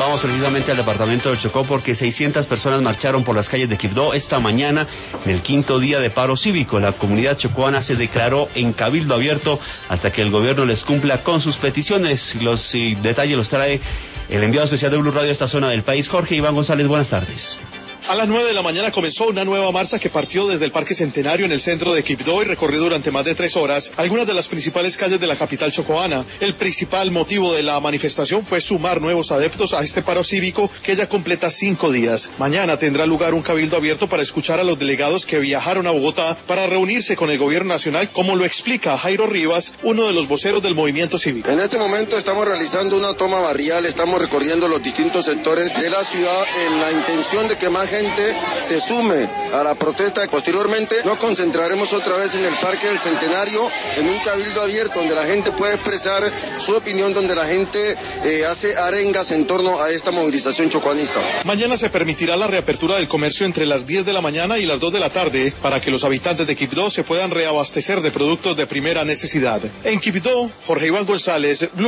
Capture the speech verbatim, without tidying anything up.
Vamos precisamente al departamento del Chocó porque seiscientas personas marcharon por las calles de Quibdó esta mañana en el quinto día de paro cívico. La comunidad chocoana se declaró en cabildo abierto hasta que el gobierno les cumpla con sus peticiones. Los sí, detalles los trae el enviado especial de Blue Radio a esta zona del país, Jorge Iván González. Buenas tardes. A las nueve de la mañana comenzó una nueva marcha que partió desde el Parque Centenario en el centro de Quibdó y recorrió durante más de tres horas algunas de las principales calles de la capital chocoana. El principal motivo de la manifestación fue sumar nuevos adeptos a este paro cívico que ya completa cinco días. Mañana tendrá lugar un cabildo abierto para escuchar a los delegados que viajaron a Bogotá para reunirse con el gobierno nacional, como lo explica Jairo Rivas, uno de los voceros del movimiento cívico. En este momento estamos realizando una toma barrial, estamos recorriendo los distintos sectores de la ciudad en la intención de que más gente se sume a la protesta. Posteriormente nos concentraremos otra vez en el Parque del Centenario en un cabildo abierto donde la gente puede expresar su opinión, donde la gente eh, hace arengas en torno a esta movilización chocoanista. Mañana se permitirá la reapertura del comercio entre las diez de la mañana y las dos de la tarde para que los habitantes de Quibdó se puedan reabastecer de productos de primera necesidad. En Quibdó, Jorge Iván González, Blue